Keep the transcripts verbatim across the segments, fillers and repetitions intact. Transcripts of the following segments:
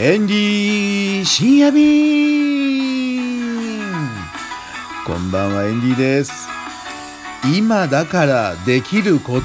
エンディ深夜便。こんばんは、エンディです。今だからできること。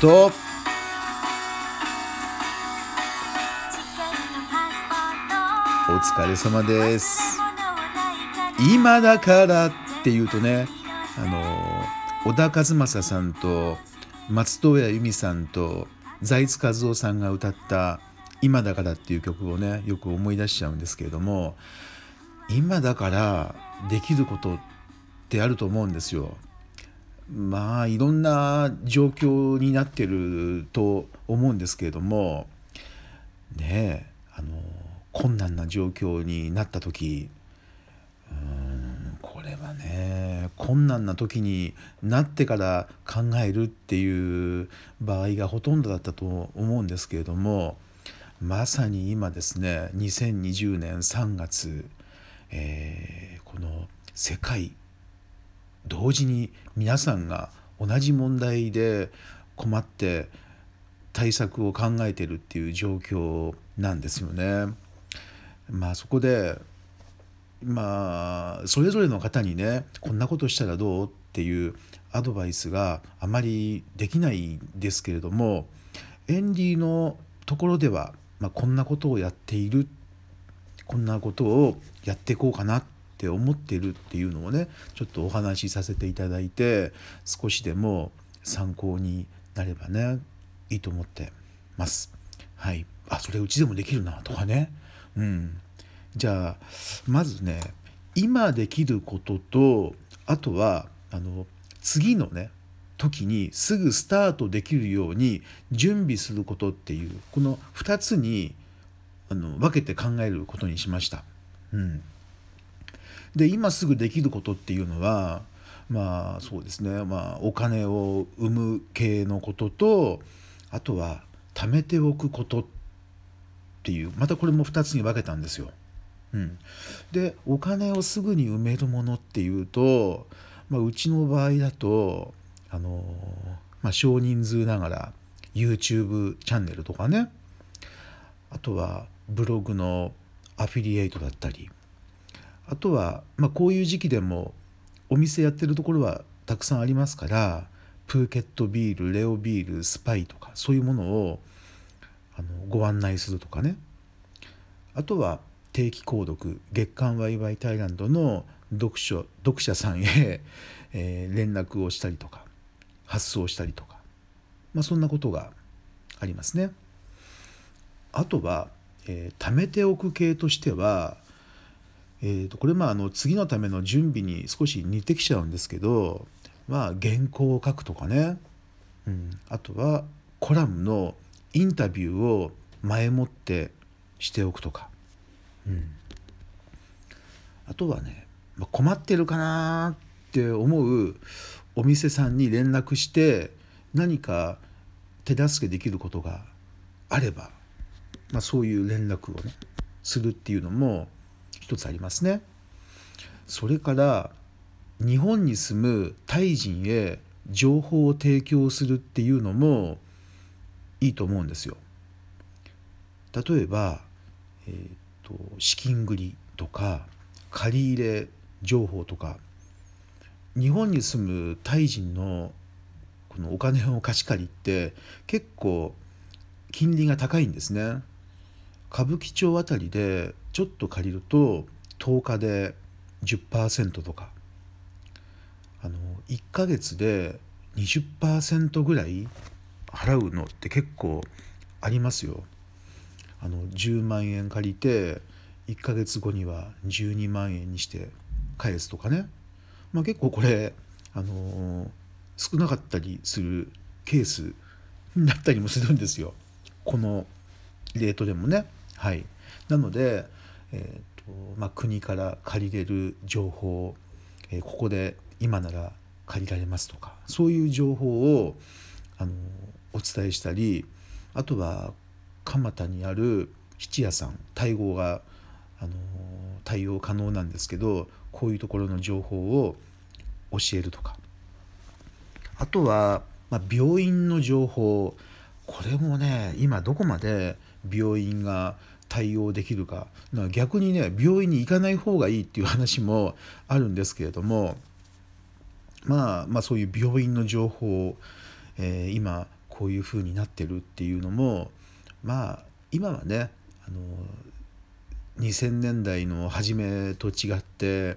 お疲れ様です。今だからっていうとね、あの小田和正さんと松任谷由実さんと財津和夫さんが歌った今だからっていう曲をね、よく思い出しちゃうんですけれども、今だからできることってあると思うんですよ。まあいろんな状況になってると思うんですけれどもね、えあの困難な状況になった時、うーんこれはね、困難な時になってから考えるっていう場合がほとんどだったと思うんですけれども、まさに今ですね、にせんにじゅうねんさんがつ、えーこの世界同時に皆さんが同じ問題で困って対策を考えているっていう状況なんですよね。まあそこでまあそれぞれの方にね、こんなことしたらどうっていうアドバイスがあまりできないんですけれども、エンディのところでは、まあ、こんなことをやっている、こんなことをやっていこうかなって思っているっていうのをね、ちょっとお話しさせていただいて、少しでも参考になればね、いいと思ってます。はい。あ、それうちでもできるなとかね。うん。じゃあまずね、今できることと、あとはあの次のね時にすぐスタートできるように準備することっていう、このふたつにあの分けて考えることにしました。うん、で今すぐできることっていうのは、まあそうですね、まあお金を生む系のことと、あとは貯めておくことっていう、またこれもふたつに分けたんですよ。うん、でお金をすぐに埋めるものっていうと、まあ、うちの場合だとあの、まあ、少人数ながら YouTube チャンネルとかね、あとはブログのアフィリエイトだったり、あとは、まあ、こういう時期でもお店やってるところはたくさんありますから、プーケットビール、レオビール、スパイとかそういうものをあのご案内するとかね、あとは定期購読月刊ワイワイタイランドの読書読者さんへ、えー連絡をしたりとか発送したりとか、まあ、そんなことがありますね。あとは、えー貯めておく系としては、えーとこれまああの次のための準備に少し似てきちゃうんですけど、まあ原稿を書くとかね、うん、あとはコラムのインタビューを前もってしておくとか、うん、あとはね、まあ困ってるかなって思うお店さんに連絡して、何か手助けできることがあれば、まあ、そういう連絡をねするっていうのも一つありますね。それから日本に住むタイ人へ情報を提供するっていうのもいいと思うんですよ。例えば、えーと資金繰りとか借り入れ情報とか、日本に住むタイ人のこのお金を貸し借りって結構金利が高いんですね。歌舞伎町あたりでちょっと借りるととおかでじゅっパーセントとか、あのいっかげつでにじゅっパーセントぐらい払うのって結構ありますよ。あのじゅうまんえん借りていっかげつごにはじゅうにまんえんにして返すとかね、まあ、結構これ、あのー少なかったりするケースになったりもするんですよ、このレートでもね。はい、なので、えーとまあ、国から借りれる情報、えーここで今なら借りられますとか、そういう情報を、あのーお伝えしたり、あとは蒲田にある質屋さん、タイ語が、あのー対応可能なんですけど、こういうところの情報を教えるとか、あとは、まあ、病院の情報、これもね今どこまで病院が対応できるか、だから逆にね病院に行かない方がいいっていう話もあるんですけれども、まあまあそういう病院の情報、えー今こういう風になってるっていうのも、まあ今はねあのにせんねんだいの初めと違って、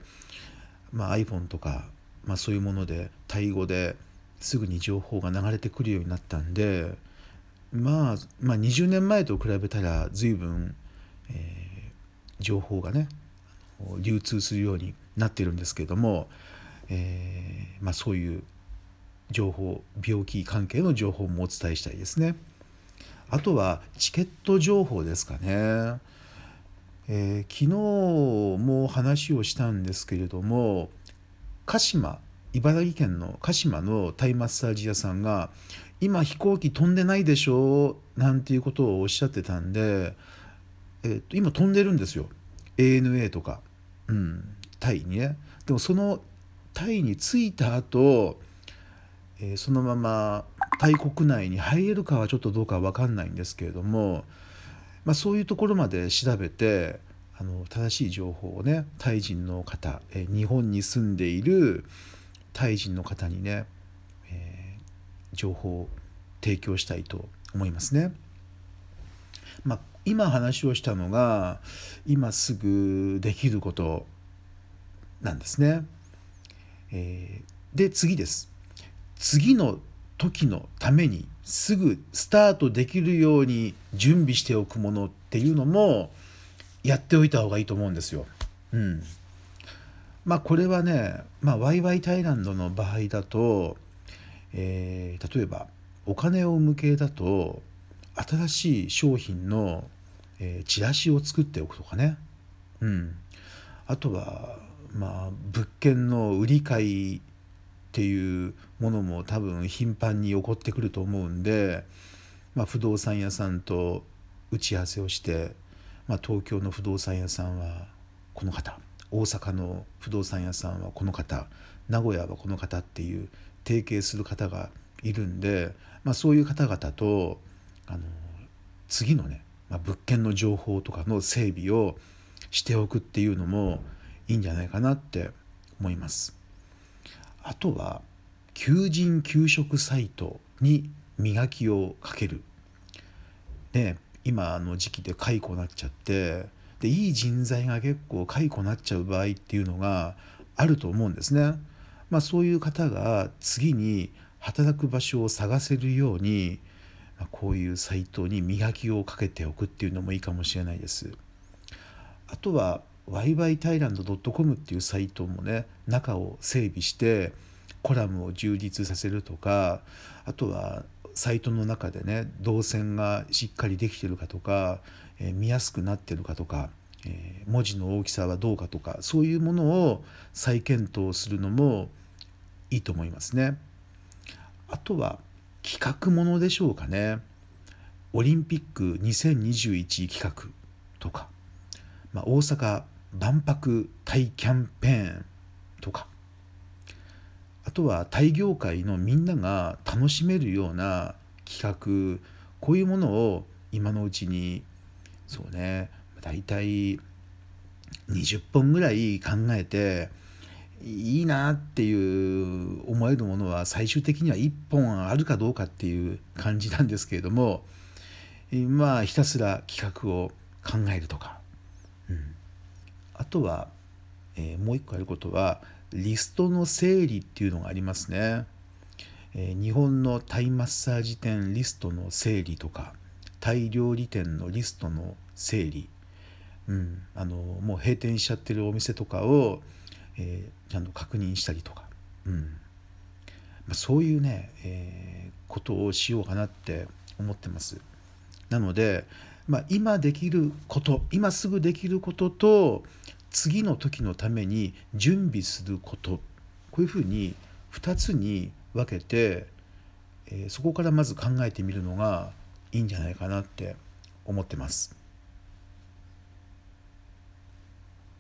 まあ、iPhone とか、まあ、そういうものでタイ語ですぐに情報が流れてくるようになったんで、まあ、まあにじゅうねんまえと比べたら随分、えー情報がね流通するようになってるんですけれども、えーまあ、そういう情報、病気関係の情報もお伝えしたいですね。あとはチケット情報ですかね。えー昨日も話をしたんですけれども、鹿島、茨城県の鹿島のタイマッサージ屋さんが今飛行機飛んでないでしょなんていうことをおっしゃってたんで、えーと今飛んでるんですよ。 エーエヌエー とか、うん、タイにね。でもそのタイに着いた後、えーそのままタイ国内に入れるかはちょっとどうかわかんないんですけれども、まあ、そういうところまで調べて、あの正しい情報をねタイ人の方、えー日本に住んでいるタイ人の方にね、えー情報を提供したいと思いますね。まあ、今話をしたのが今すぐできることなんですね。えーで次です。次の時のためにすぐスタートできるように準備しておくものっていうのもやっておいた方がいいと思うんですよ。うん。まあこれはね、まあ、ワイワイタイランドの場合だと、えー例えばお金を生む系だと新しい商品の、えーチラシを作っておくとかね。うん。あとはまあ物件の売り買いっていうものも多分頻繁に起こってくると思うんで、まあ、不動産屋さんと打ち合わせをして、まあ、東京の不動産屋さんはこの方、大阪の不動産屋さんはこの方、名古屋はこの方っていう提携する方がいるんで、まあ、そういう方々とあの次のね、まあ、物件の情報とかの整備をしておくっていうのもいいんじゃないかなって思います。あとは求人・求職サイトに磨きをかける。ね、今の時期で解雇になっちゃって、でいい人材が結構解雇になっちゃう場合っていうのがあると思うんですね。まあ、そういう方が次に働く場所を探せるように、まあこういうサイトに磨きをかけておくっていうのもいいかもしれないです。あとはワイワイタイランド ドットコム っていうサイトもね中を整備してコラムを充実させるとか、あとはサイトの中でね動線がしっかりできてるかとか、えー見やすくなってるかとか、えー文字の大きさはどうかとか、そういうものを再検討するのもいいと思いますね。あとは企画ものでしょうかね。オリンピックにせんにじゅういち企画とか、まあ、大阪万博タイキャンペーンとか、あとはタイ業界のみんなが楽しめるような企画、こういうものを今のうちに、そうね、だいたいにじゅっぽんぐらい考えて、いいなっていう思えるものは最終的にはいっぽんあるかどうかっていう感じなんですけれども、まあひたすら企画を考えるとか、うん、あとは、えーもう一個あることはリストの整理っていうのがありますね。えー日本のタイマッサージ店リストの整理とか、タイ料理店のリストの整理、うん、あのもう閉店しちゃってるお店とかを、えーちゃんと確認したりとか、うんまあ、そういうね、えーことをしようかなって思ってます。なので、まあ、今できること、今すぐできることと次の時のために準備すること、こういうふうにふたつに分けて、えーそこからまず考えてみるのがいいんじゃないかなって思ってます。